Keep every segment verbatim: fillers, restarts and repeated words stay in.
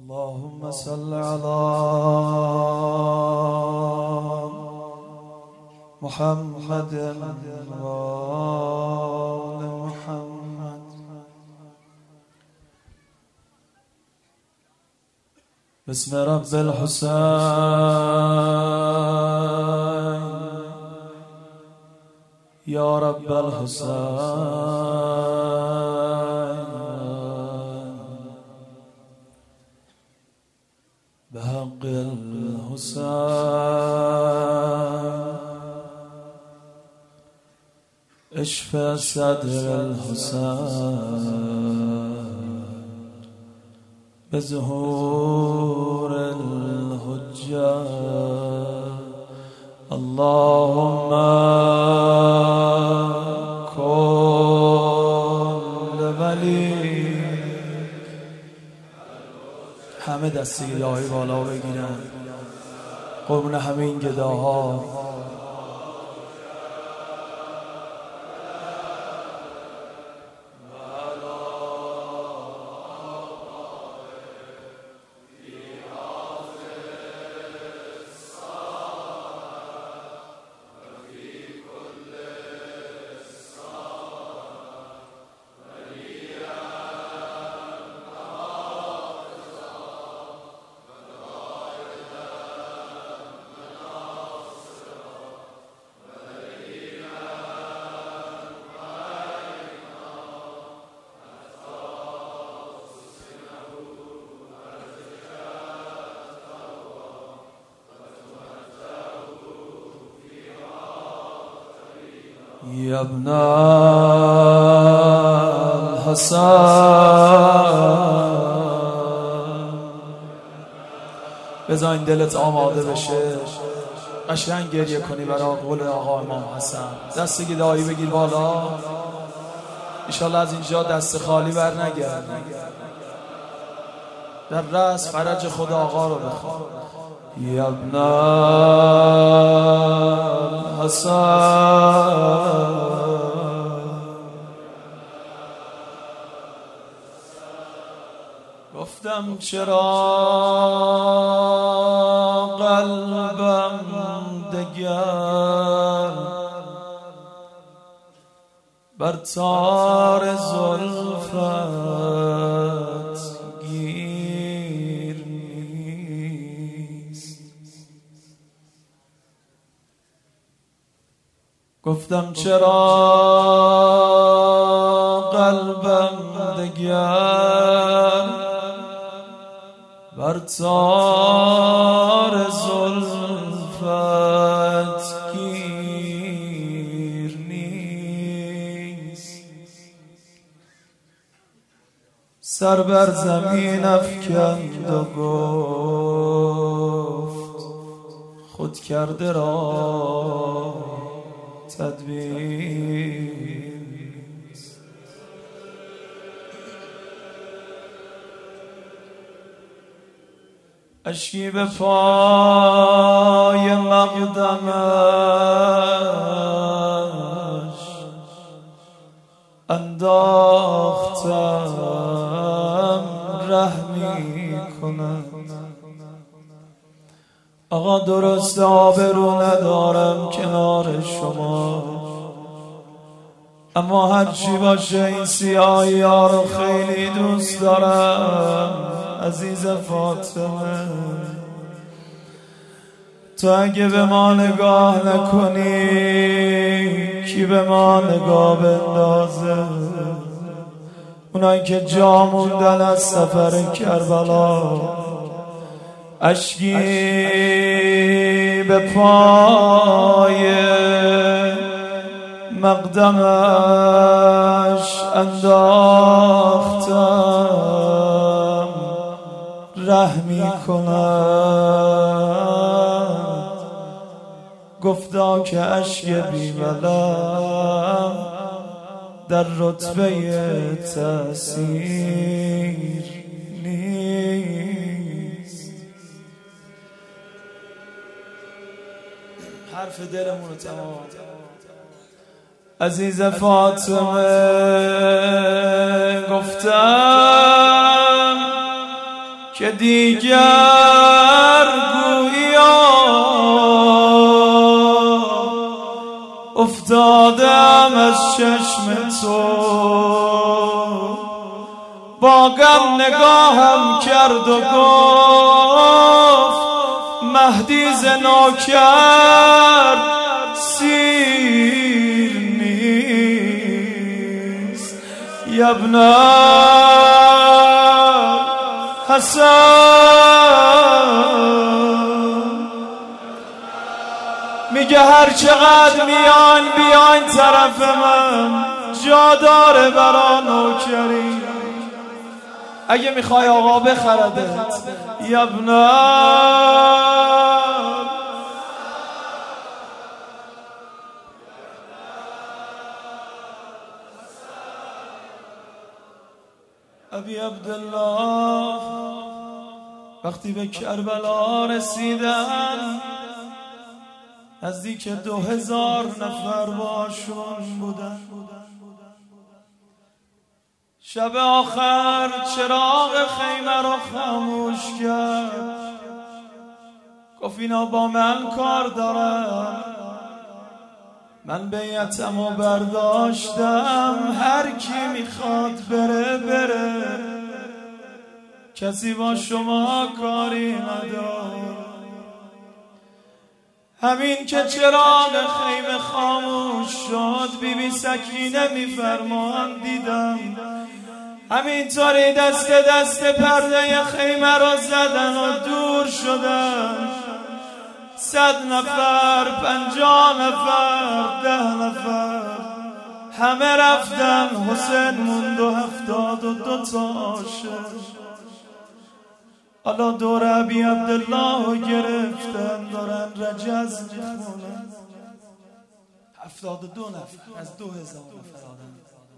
اللهم صل على محمد وآل محمد. بسم رب الحسين يا رب الحسين بحق الحسين اشفى صدر الحسين بظهور الحجة. اللهم كل ولي. همه دستی گداهی بالا بگیرن قربون همه این گداها. يا ابن الحسن بذار دلت آماده بشه قشنگ گریه کنی برای قول آقا امام حسن. دست گدایی بگیر بالا انشالله از اینجا دست خالی بر نگرد. در رأس فرج خدا آقا رو بخواه. یا ابن الحسن گفتم چرا قلبم دگر بر تار زلفت گیر نیست. گفتم چرا قلبم دگر بر تار زلفت گیر نیست. سر بر زمین افکند و گفت خود کرده را تدبیر. اشکی به پای مقدمش انداختم رحمی کند. آقا درست آبرو ندارم کنار شما، اما هرچی باشه این سیاهی ها رو خیلی دوست دارم. عزیز فاطمه تو اگه به ما نگاه نکنی کی به ما نگاه بندازه؟ اونایی که جا موندن از سفر کربلا اشکی به پای مقدمش انداختم رحمی کند. گفتا که اشک بی‌ملل در رتبه تأثیر نیست. حرف دلمون رو تمام. عزیز فاطمه گفتم که دیگر گویا افتادم از چشم تو، با غم نگاهم کرد و گفت مهدی ز نوکر سیر نیست. ابن حسن میگه هر چقدر میان بیاین طرف من، جا داره برا نوکری. اگه میخوای آقا بخردت ابن ابی عبدالله وقتی به کربلا رسیدن نزدیک دو هزار نفر باشون بودن. شب آخر چراغ خیمه رو خاموش کرد، گفت اینا با من کار دارن، من بیعتمو برداشتم، هر کی میخواد بره بره، کسی با شما کاری نداره. همین که چراغ خیمه خاموش شد بی بی سکینه میفرمان دیدم همینطوری دست دست پرده خیمه رو زدن و دور شدن. صد نفر، پنجاه نفر، ده نفر همه رفتن، حسین موند و هفتاد و دو تا عاشق. حالا دور ابی عبدالله رو گرفتن دارن رجز میخونن. هفتاد و دو نفر از دو هزار نفر آدم،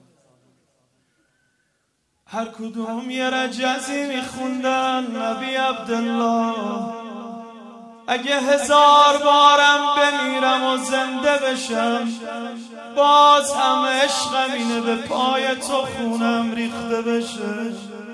هر کدوم یه رجزی میخوندن. ابی عبدالله اگه هزار بارم بمیرم و زنده بشم باز هم عشقم اینه به پای تو خونم ریخته بشه.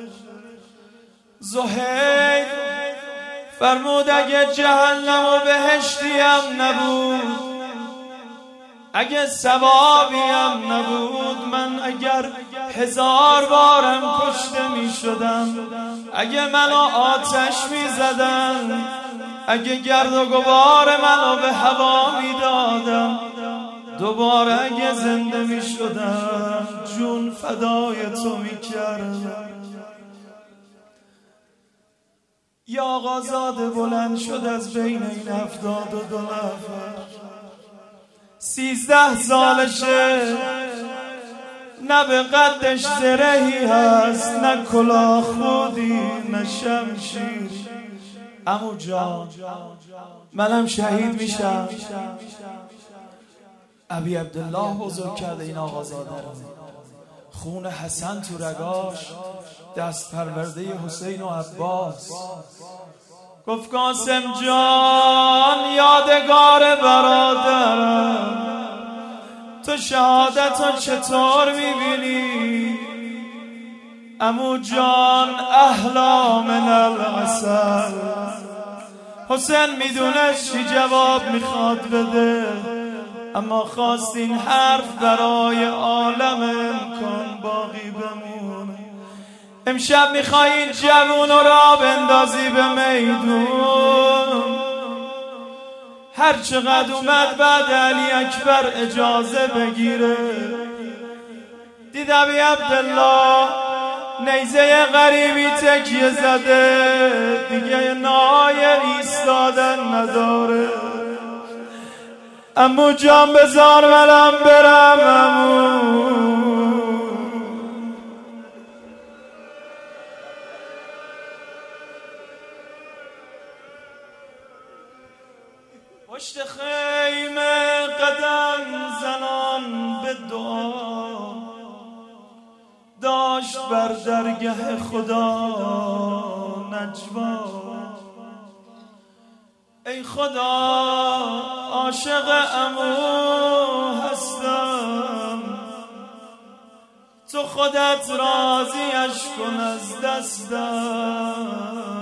زهیر فرمود اگه جهنم و بهشتیم نبود، اگه ثوابیم نبود، من اگر هزار بارم کشته می شدم، اگه منو آتش می زدن، اگه گرد و غبار منو به هوا می دادم، دوباره اگه زنده می شدم جون فدای تو می کردم. یا آقازاده بلند شد از بین این هفتاد و دو نفر، سیزده سالشه، نه به قدش زرهی هست، نه کلاه خودی، نه شمشیر. عمو جان منم شهید میشم. ابی عبدالله بزرگ کرده این آقازاده رو، خون حسن تو رگاش، دست پرورده حسین و عباس. گفت قاسم جان یادگار برادرم، تو شهادت رو چطور میبینی؟ عمو جان احلا من العسل. حسین میدونست چی جواب میخواد بده، اما خواست این حرف برای عالم امکان باقی بمونه. امشب میخوای این جوون را بندازی به میدون، هر چقدر اومد بعد علی اکبر اجازه بگیره. دید ابی عبدالله نیزه غریبی تکیه زده، دیگه نای ایستادن نداره. عمو جان بذار منم برم عمو. پشت خیمه قدم زنان به دعا، داشت بر درگه خدا نجوا. ای خدا عاشق عمو هستم، تو خودت راضیش کن از دستم.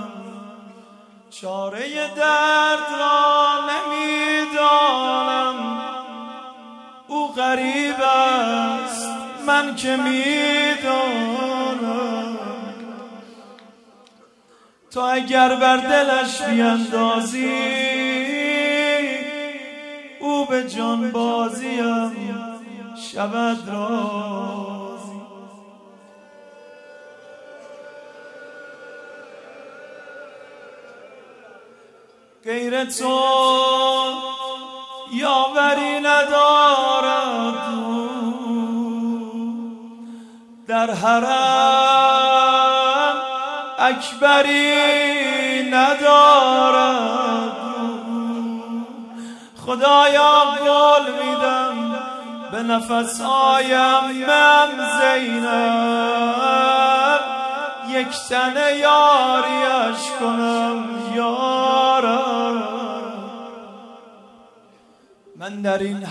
چاره درد را نمیدانم، او غریب است من که میدانم. تو اگر بر دلش بیندازی او به جان بازیم شود راضی. غیر تو یاوری ندارد، در حرم اکبری ندارد. خدایا گل میدم به نفس‌هایم من زینب، یک تنه یاریش کنم یارم. من در این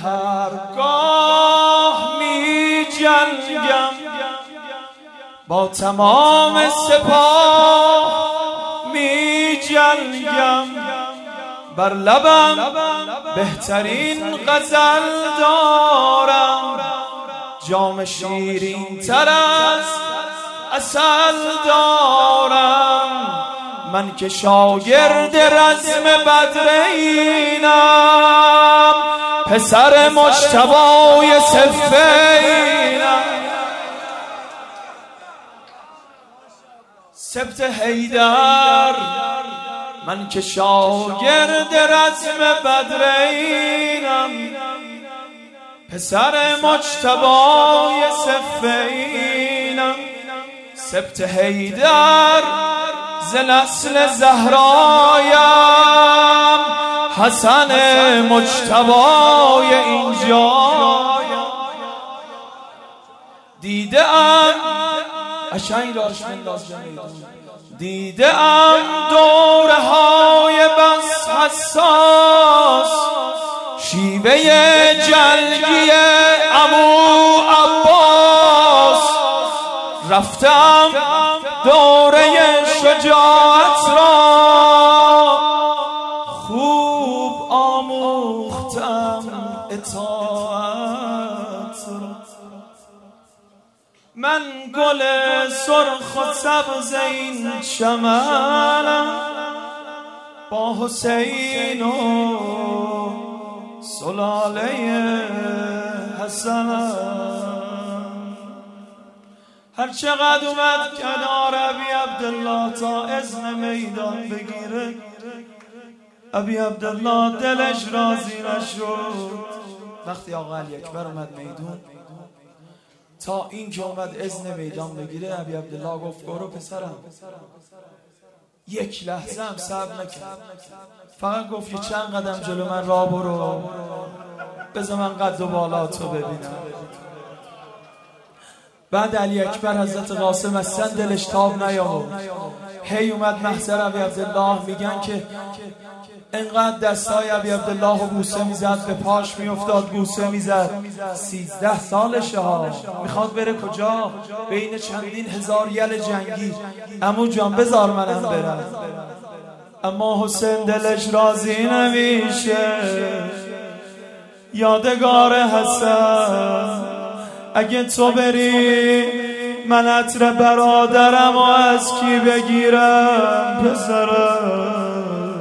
هرگاه می جنگم، با تمام سپاه می جنگم. بر لبم بهترین غزل دارم، جام شیرین تر از عسل دارم. من که شاگرد رزم بدرینم، پسر مجتبی صفینم. سبت حیدر من که شاگرد رزم بدرینم، پسر مجتبی صفینم. سبت حیدر ز نسل زهرایم، حسن مجتبی اینجا. دیده ام اشنگ داشت منداز جمیدون، دیده ام دوره های بس حساس، شیوه جلگی عمو عباس. رفتم دوره شجاعت را، خوب آموختم اطاعت را. من گل سرخ و سبز این چمنم، با حسین و سلاله حسنم. هر چقدر اومد کنار ابی عبدالله تا اذن میدان بگیره، ابی عبدالله دلش راضی نشد. وقتی آقا علی اکبر اومد میدون، تا این که اومد اذن میدان بگیره، ابی عبدالله گفت برو پسرم. یک لحظه هم صبر نکرد، فقط گفت یه چند قدم جلو من راه برو، بذار من قد و بالا تو ببینم. بعد علی اکبر حضرت قاسم اصلا دلش تاب نیاورد، هی اومد محضر ابی عبدالله. میگن که انقدر دستای ابی عبدالله و بوسه میزد، به پاش میافتاد بوسه میزد. سیزده سالشه ها، میخواد بره کجا؟ بین چندین هزار یل جنگی. عمو جان بذار منم برم. اما حسین دلش راضی نمیشه. یادگار حسن اگه تو بری، من عطر برادرم و از کی بگیرم پسرم؟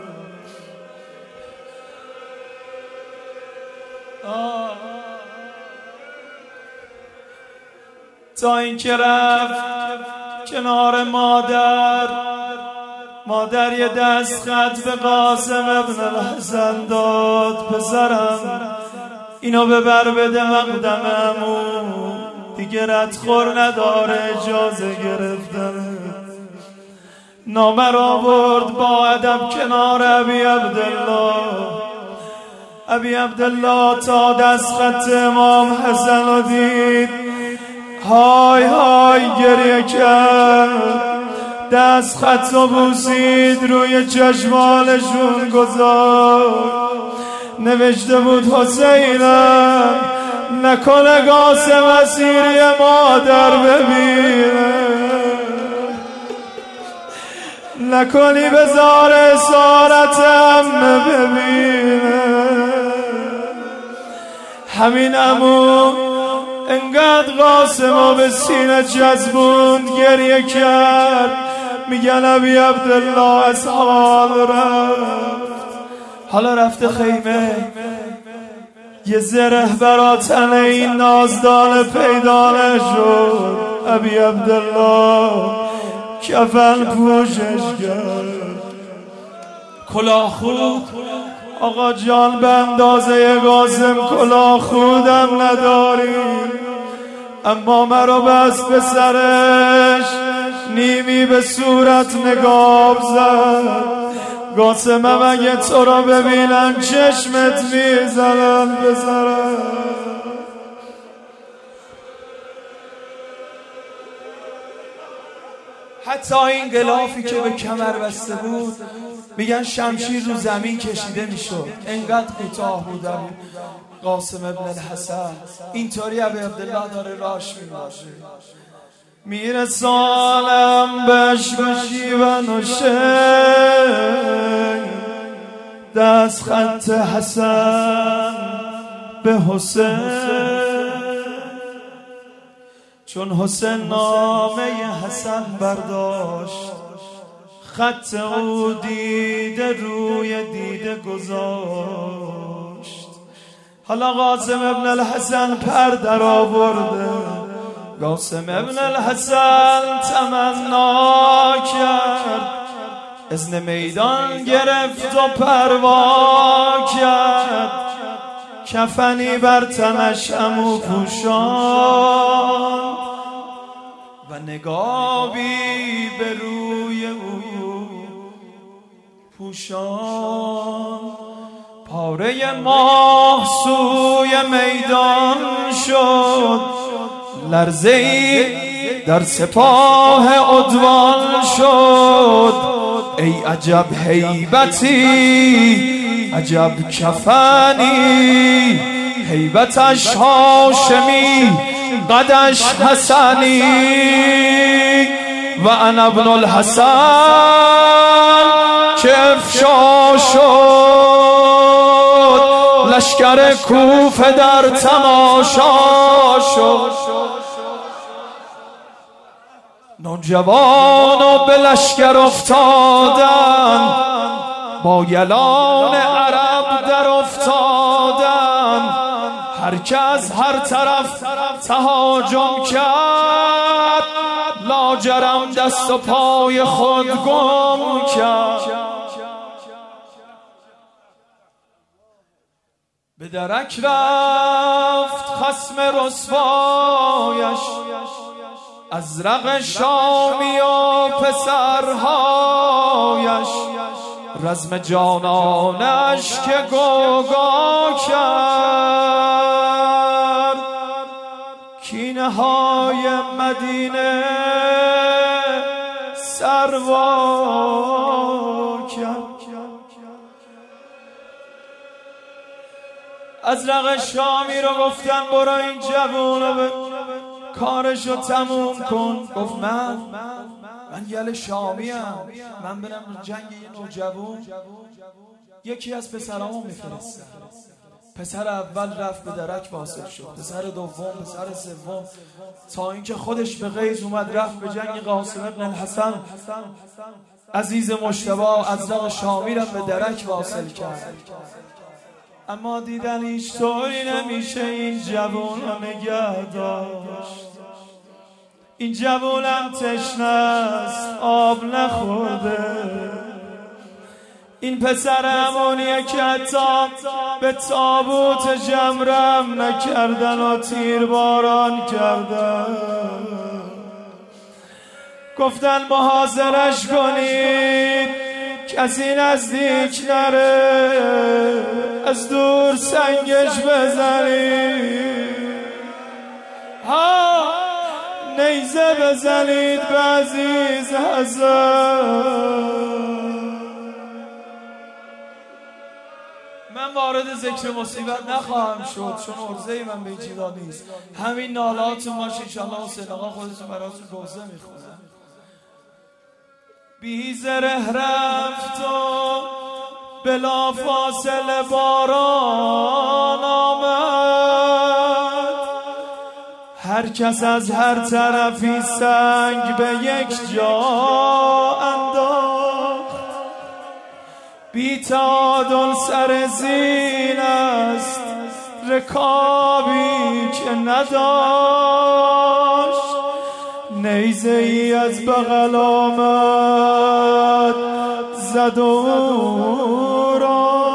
تا این که رفت کنار مادر، مادر یه دست خط به قاسم ابن الحسن داد، پسرم اینو ببر بده مقدم عمو، دیگه ردخور نداره اجازه گرفتن. نامه را برد با ادب کنار ابی عبدالله. ابی عبدالله تا دست خط امام حسن رو دید، های های گریه کرد، دست خط رو بوسید، روی چشمانشون گذاشت. نوشته بود حسینم نکنه قاسم اسیری مادر ببینه. نکنی بذار اسارتم ببینه. همین عمو انقدر قاسمو به سینه جذبوند گریه کرد. میگن ابی عبدالله از حال رفت. حالا رفته خیمه، یه زره برا تن این نازدان پیدا نشد. ابی عبدالله کفن پوشش کرد. کلاه خود آقا جان به اندازه قاسم کلاه خودم نداریم، اما مرا بس به سرش نیمی به صورت نگاه زد. قاسمم اگه تو را ببینن چشمت میزنن به سرم. حتی این غلافی که به کمر بسته بود میگن شمشیر رو زمین کشیده میشد، انقدر کوتاه بود. قاسم ابن الحسن اینطوری ابی عبدالله داره راش میباشه. میرسانم بهش بشی و نوشه دست خط حسن به حسین، چون حسین نامه حسن برداشت خط او دیده روی دیده گذاشت. حالا قاسم ابن الحسن پر در آورده. قاسم ابن الحسن تمنا کرد، اذن میدان گرفت و پروا کرد. کفنی بر تنش عمو پوشان و نگاهی به روی او پوشان. پاره ماه سوی میدان شد، لرزه‌ای در سپاه عدوان شد. ای عجب هیبتی، عجب کفنی، هیبتش هاشمی، قدش حسنی. و انا ابن الحسن که افشا شد، لشکر کوفه در تماشا شد. نوجوانو به لشکر افتادن، با یلان عرب در افتادن. هر که از هر طرف تهاجم کرد، لاجرم دست و پای خود گم کرد. به درک رفت خصم رسوایش، ازرق شامی و پسرهایش. رزم جانانش که گوگا کرد، کینه های مدینه سروا کرد. ازرق شامی رو گفتن برو این جوونو به کارشو تموم کن. گفت من من یل شامیم، من برم جنگ یه نوجوان. یکی از پسرامو میفرستم. پسر اول رفت به درک واصل شد، پسر دوم، پسر سوم، تا اینکه خودش به غیظ اومد رفت به جنگ قاسم ابن الحسن. عزیز مجتبی ازرق شامی را به درک واصل کرد. اما دیدن هیچ طوری نمیشه این جوان را نگه داشت. این جوانم تشنه است، آب نخورده. این پسر همونیه که حتی به تابوت جمرم نکردن و تیر باران کردن. گفتن محاصرش کنید، کسی نزدیک نره، از دور سنگش بزنید، ها نیزه بزنید به عزیز حسن. من وارد ذکر مصیبت نخواهم شد، چون عرضه من به این چیزا نیست. همین نالاتون باشه انشاءالله. حسین آقا خودتون براتون روزه میخونم. بی زره رفت و بلا فاصله باران آمد، هر کس از هر طرفی سنگ به یک جا انداخت. بی تعادل سر زین است رکابی که نداشت، نیزه ای از بغل آمد زد و را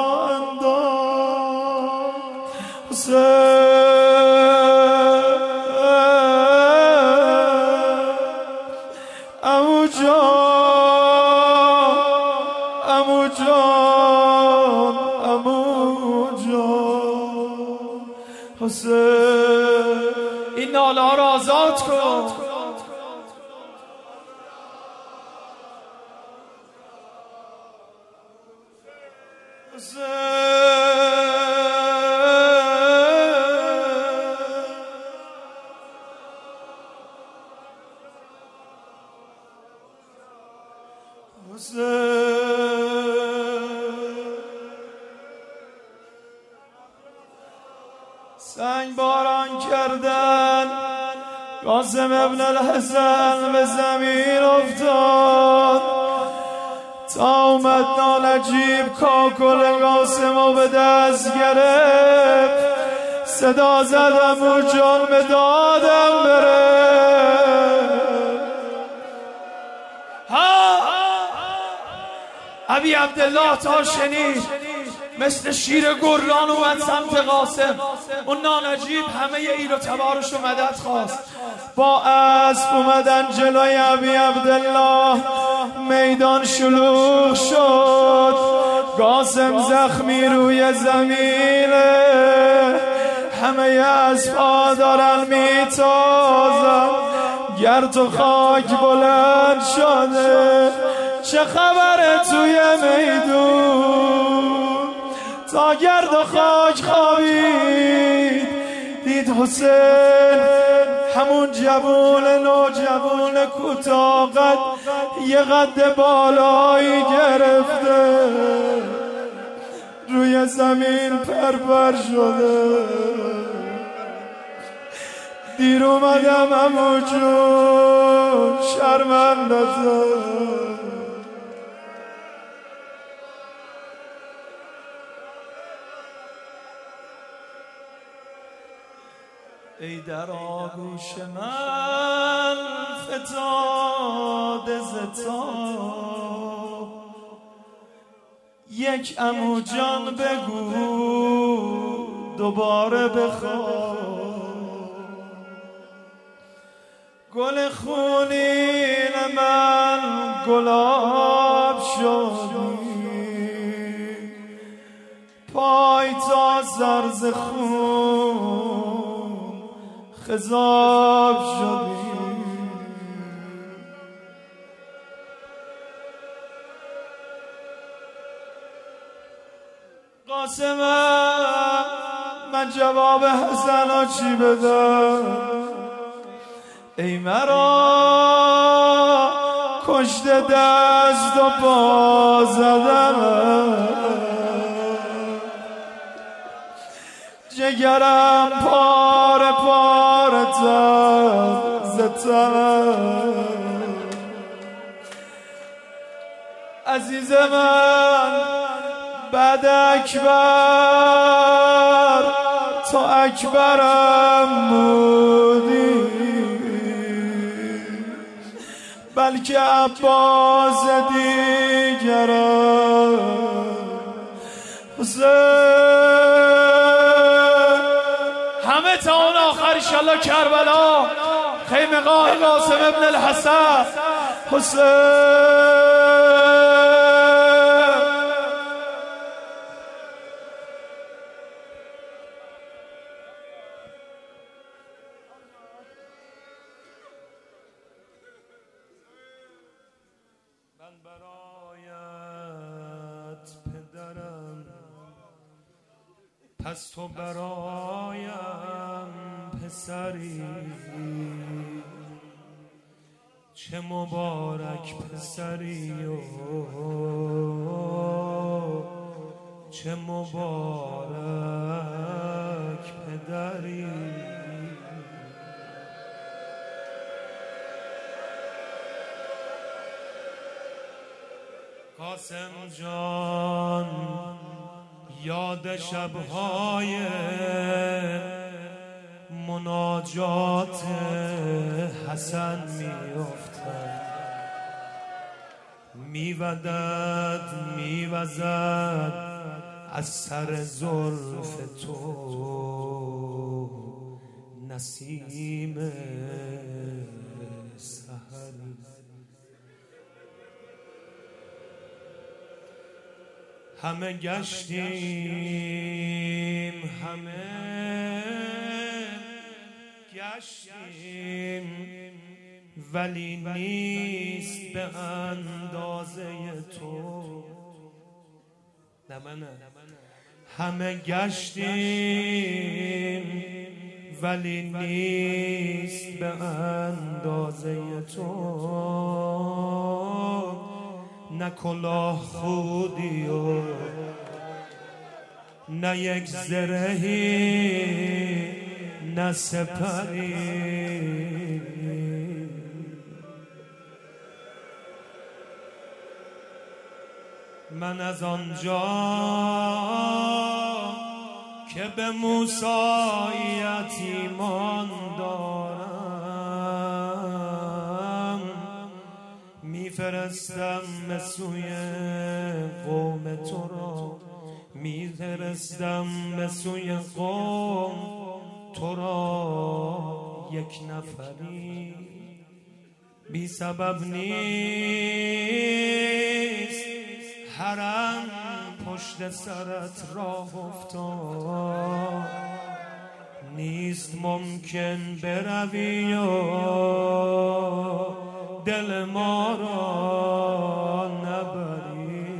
انداخت. عمو جان عمو جان عمو جان حسین، این ناله ها را آزاد کن. سنگ باران کردن، قاسم ابن الحسن به زمین افتاد. تا اومد نالجیب کاکل قاسم به دست گرفت، صدا زدم و جان به دادم بره. ها ابی عبدالله تا شنید مثل شیر گران اومد سمت قاسم. اون نانجیب همه ایر و تبارش و مدد خواست. با اسب اومدن جلوی ابی عبدالله، میدان شلوغ شد. قاسم زخمی روی زمینه، همه اسبا دارن میتازن، گرد و خاک بلند شده. چه خبره توی میدون؟ تا گرد و خاک خوابید، دید حسین همون جوون نوجوون کوتاه قد یه قد بالایی گرفته، روی زمین پرپر شده. دیر اومدم عمو جون شرمندتم. ای در آغوش من فتاده ز تاب، یک عمو جان بگو دوباره بخواب. گل خونین من گلاب شدی، پای تا سر ز خون خضاب شدی. قاسمم من جواب حسنا چی بدم؟ ای مرا کشته دست و پا زدم، جگرم پاره پاره تر زدم. عزیز من بعد اکبر تو اکبرم بودی، بلکه عباس دیگرم. همه تا اون آخر انشالله کربلا، خیمگاه قاسم ابن الحسن حسین. من برایت پدرم، پس تو برایم پسری. چه مبارک پسری و چه مبارک پدری. قاسم جان یاد شبهای مناجات حسن میافتد، میودد میوزد از سر زلف تو نسیم سحری. همه گشتیم همه گشتیم ولی نیست به اندازه تو. نه منه. همه گشتیم ولی نیست به اندازه تو. نه کلاه خودی و نه یک زرهی نه سپری. من از آنجا که به موسییت ایمان دارم میفرستم به سوی قوم تو را، میفرستم به سوی قوم تو را یک نفری. بی سبب نیست حرم پشت سرت راه افتاد، نیست ممکن بروی و دل ما را نبری.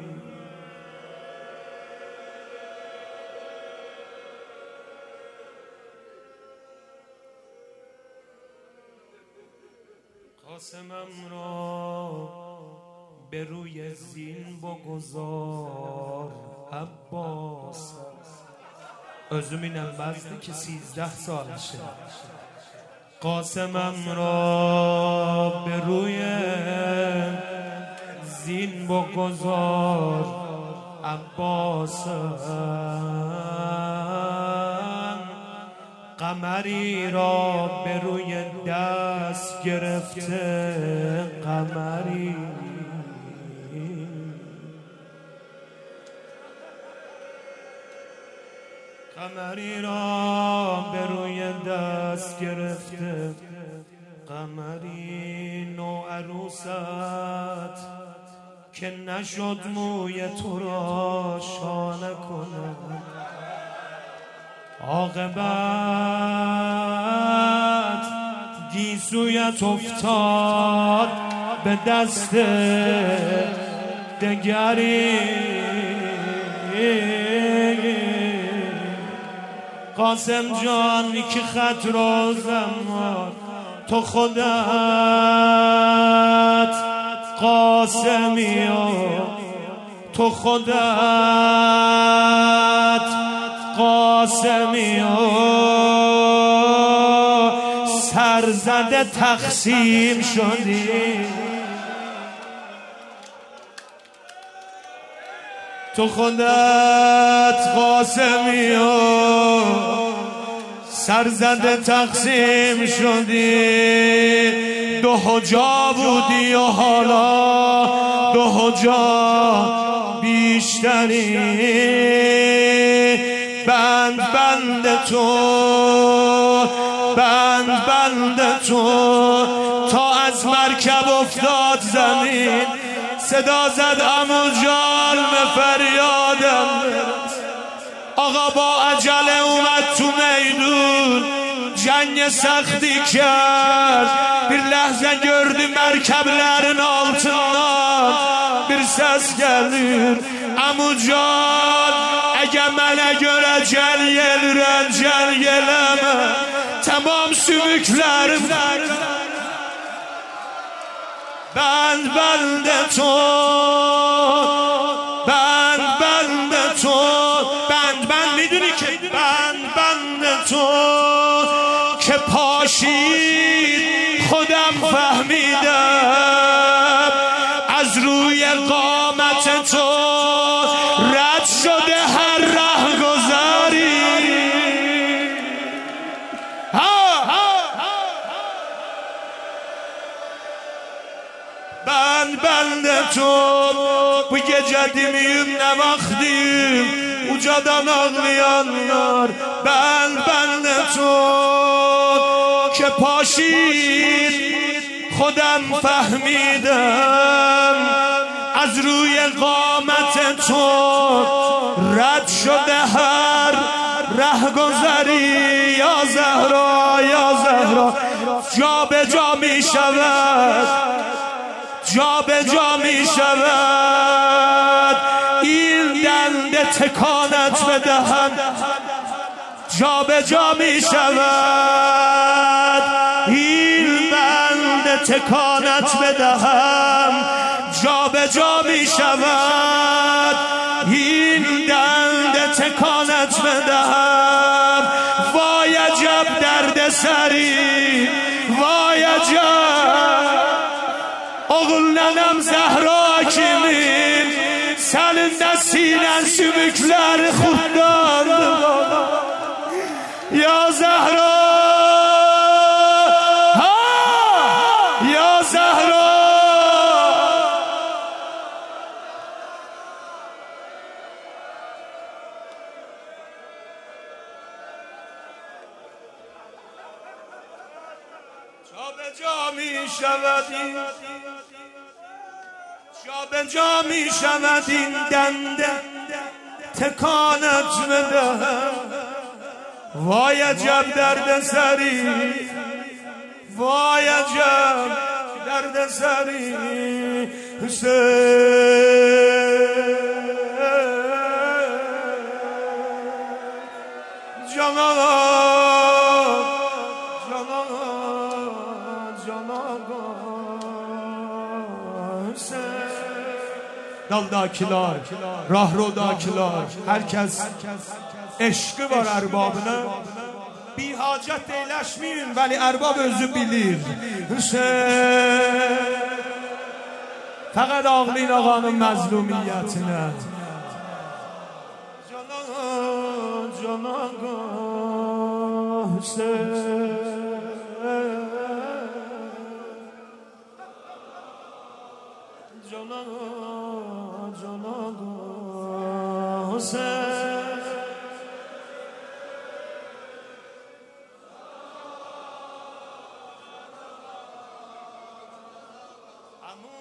قاسمم را به روی زین بگذار عباس. özüm inanmazdı ki سیزده سالشه. قاسمم را به روی زین بگذار عباسم. قمری را به روی دست گرفته قمری. قمری را به روی دست گرفته قمری. نو عروست که نشد موی تو را شانه کند، عاقبت گیسویت افتاد به دست دگری. قاسم جان که خط رو زمان تو خودت قاسمی و تو خودت قاسمی و سرزده تقسیم شدی. تو خودت قاسمی و سرزده تقسیم شدی. دو حجا بودی و حالا دو حجا بیشتری. بند بند تو بند بند تو تا از مرکب افتاد زمین. صدا زد عمو جان به فریادم، آقا با عجله اومد تو میدون جنگ سختی کرد. bir ləhzə gördü mərkəblərin altından bir səs gəlir. Amucan, əgər mənə görə gəl yelirən, gəl yeləmə. Tamam sümüklərim بند بند تو بند بند تو بند بند میدونی که بند بند تو که پاشید خودم فهمیدم از روی قامت تو رد شده هر ره گذاری بند بند تو bu gece demeyim ne vaktim ucadan ağlayanlar bend bend تو که پاشید خودم فهمیدم از روی قامت تو رد شده هر ره گذری یا زهرا یا زهرا جا به جا می شود جا به جا می شود این دنده تکانت بدهم جا به جا می شود این بنده تکانت بدهم جا به جا می شود این دنده تکانت بدهم وای عجب درد سری وای عجب oğul nenem Zehra kimin senin sinen sümükler kurtlandı ya Zehra ha ya Zehra جا به جا می شود جا به جا می شود این دنده تکانت بدهم وای عجب درد سری وای عجب درد سری جانا جانا جانا daldakiler, rahrodakiler, herkes eşkı var erbabına. Bir hacet eyleşmeyin, veli erbab özü bilir. Hüseyin, fakat ağlayın ağanın məzlumiyetine. Canan, canan, Hüseyin. Canan, canan, Hüseyin. Amou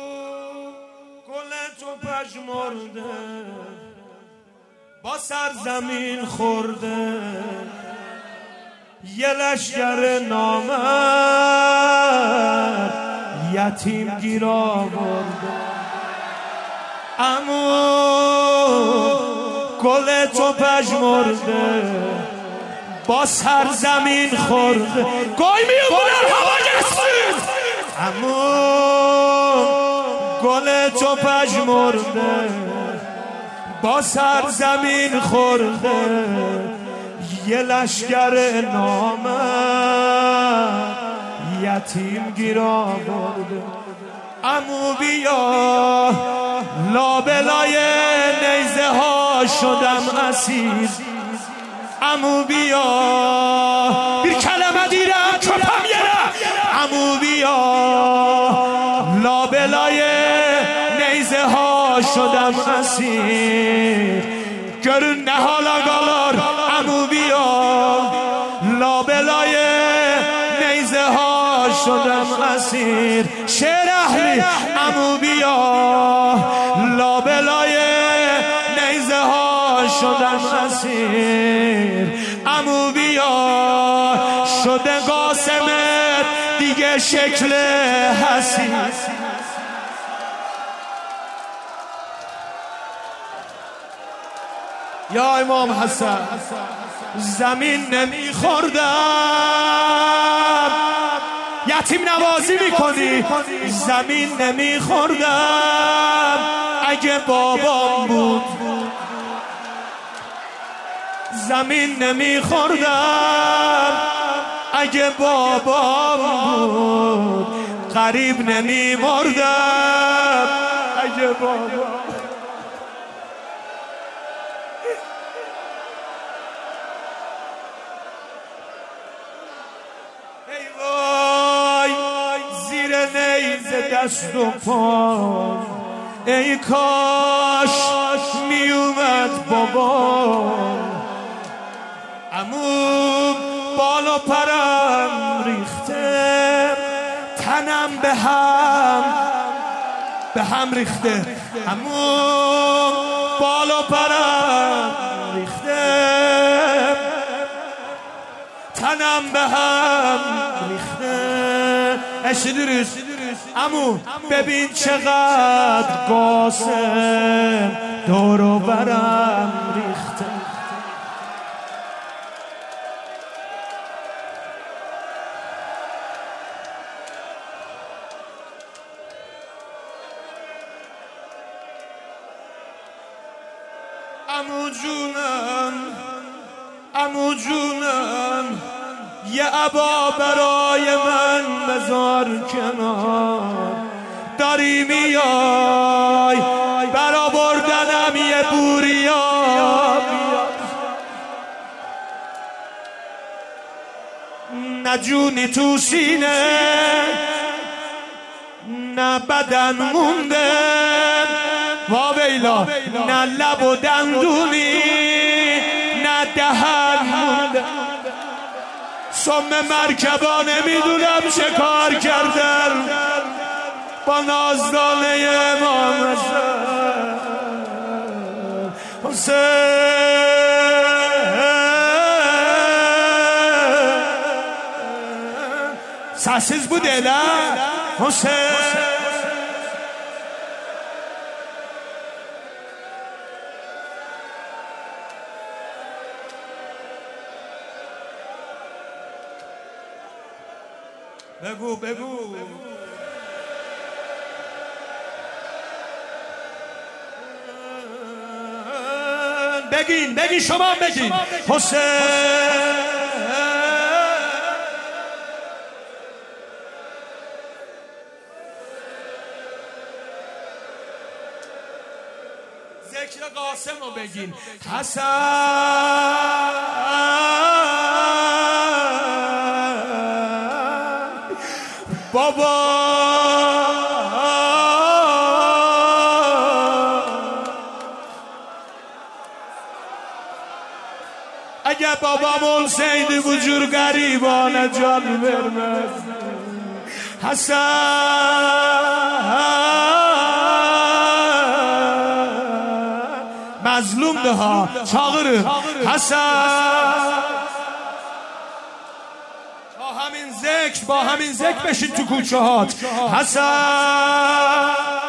gل تو پژمرده با سرزمین خورده یه لشگر نامرد یتیم گیر آورده عمو گل تو پژمرده با سرزمین خورده گوی میگونن هوا گرفتید عمو گل تو پژمرده با سرزمین خورده یه لشگر نامرد یتیم گیر آورده عمو بیا لابلای نیزه ها شدم اسیر عمو بیا bir کلمه دیرم چپم یره عمو بیا لابلای نیزه ها شدم اسیر görün ne hala kalır عمو بیا لابلای نیزه ها شدم اسیر شعر اهلی عمو بیا لابلای نیزه ها شدم اسیر عمو بیا شده قاسمت دیگه شکل حسین یا امام حسن زمین نمیخوردم یتیم نوازی میکنی. زمین نمیخوردم اگه بابام بود، زمین نمیخوردم اگه بابام بود، غریب نمیمردم اگه بابام. ای وای زیر نیزه دست و پا، ای کاش میومد بابا. عمو بال و پرم ریخته، تنم به هم به هم ریخته. عمو بال و پرم ریخته، تنم به هم ریخته. اشدیرش عمو ببین چقدر قاسم دور و برم ریخته. عمو جونم عمو جونم یه عبا برای من بذار کنار، داری میای برا بردنم یه بوریا. نه جونی تو سینه نه بدن مونده، واویلا نه لب و دندونی نه دهن مونده. سم مرکبا نمیدونم چه کار کردن با نازدانه امام حسین. Sessiz bu değil ha Hüseyin. بگو بگو بگین بگین شما بگین حسین. ذکر قاسم رو بگین. حسن بابا اگه بابام حسین بجور گریبان جان برمز. حسن مظلوم ده ها چاغره. حسن با همین ذکر با همین ذکر بشین تو کوچه هات. حسن